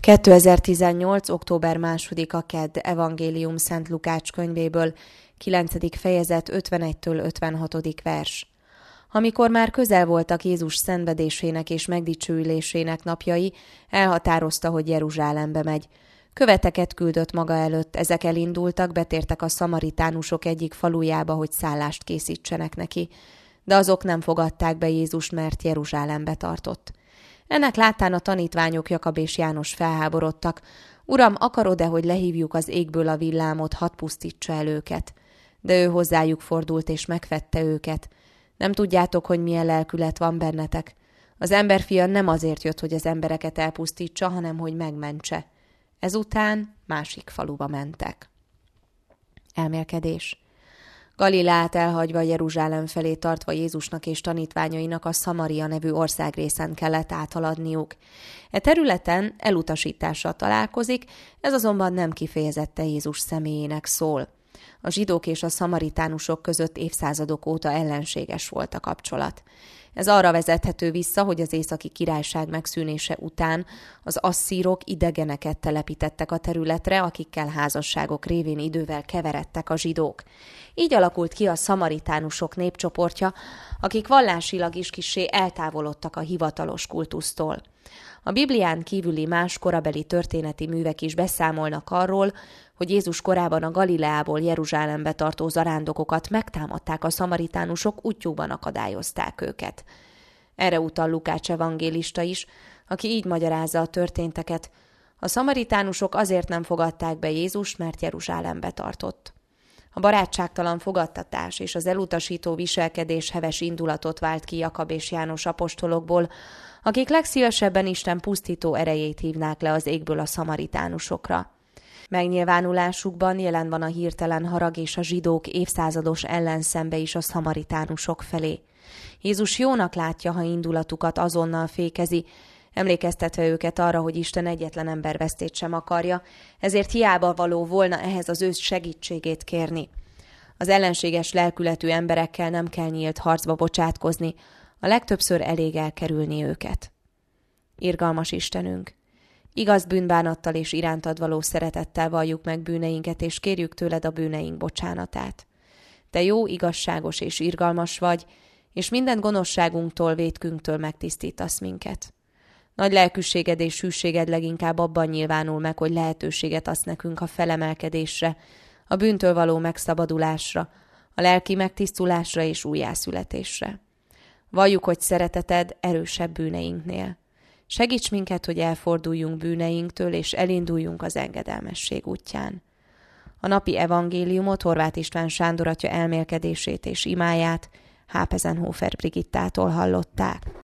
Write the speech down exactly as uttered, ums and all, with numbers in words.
kétezer-tizennyolc. október másodika. Kedd. Evangélium Szent Lukács könyvéből, kilencedik fejezet, ötvenegytől ötvenhatodik vers. Amikor már közel voltak Jézus szenvedésének és megdicsőülésének napjai, elhatározta, hogy Jeruzsálembe megy. Követeket küldött maga előtt, ezek elindultak, betértek a szamaritánusok egyik falujába, hogy szállást készítsenek neki. De azok nem fogadták be Jézust, mert Jeruzsálembe tartott. Ennek láttán a tanítványok Jakab és János felháborodtak. Uram, akarod-e, hogy lehívjuk az égből a villámot, hadd pusztítsa el őket? De ő hozzájuk fordult és megfedte őket. Nem tudjátok, hogy milyen lelkület van bennetek? Az emberfia nem azért jött, hogy az embereket elpusztítsa, hanem hogy megmentse. Ezután másik faluba mentek. Elmélkedés. Galileát elhagyva Jeruzsálem felé tartva Jézusnak és tanítványainak a Szamaria nevű országrészen kellett áthaladniuk. E területen elutasítással találkozik, ez azonban nem kifejezetten Jézus személyének szól. A zsidók és a szamaritánusok között évszázadok óta ellenséges volt a kapcsolat. Ez arra vezethető vissza, hogy az északi királyság megszűnése után az asszírok idegeneket telepítettek a területre, akikkel házasságok révén idővel keveredtek a zsidók. Így alakult ki a szamaritánusok népcsoportja, akik vallásilag is kissé eltávolodtak a hivatalos kultusztól. A Biblián kívüli más korabeli történeti művek is beszámolnak arról, hogy Jézus korában a Galileából Jeruzsálembe tartó zarándokokat megtámadták a szamaritánusok, útjukban akadályozták őket. Erre utal Lukács evangélista is, aki így magyarázza a történteket. A szamaritánusok azért nem fogadták be Jézust, mert Jeruzsálembe tartott. A barátságtalan fogadtatás és az elutasító viselkedés heves indulatot vált ki Jakab és János apostolokból, akik legszívesebben Isten pusztító erejét hívnák le az égből a szamaritánusokra. Megnyilvánulásukban jelen van a hirtelen harag és a zsidók évszázados ellenszembe is a szamaritánusok felé. Jézus jónak látja, ha indulatukat azonnal fékezi, emlékeztetve őket arra, hogy Isten egyetlen embervesztét sem akarja, ezért hiába való volna ehhez az ő segítségét kérni. Az ellenséges lelkületű emberekkel nem kell nyílt harcba bocsátkozni, a legtöbbször elég elkerülni őket. Irgalmas Istenünk! Igaz bűnbánattal és irántad való szeretettel valljuk meg bűneinket, és kérjük tőled a bűneink bocsánatát. Te jó, igazságos és irgalmas vagy, és minden gonoszságunktól, vétkünktől megtisztítasz minket. Nagy lelkűséged és hűséged leginkább abban nyilvánul meg, hogy lehetőséget adsz nekünk a felemelkedésre, a bűntől való megszabadulásra, a lelki megtisztulásra és újjászületésre. Valljuk, hogy szereteted erősebb bűneinknél. Segíts minket, hogy elforduljunk bűneinktől, és elinduljunk az engedelmesség útján. A napi evangéliumot Horváth István Sándor atya elmélkedését és imáját Hápezenhofer Brigittától hallották.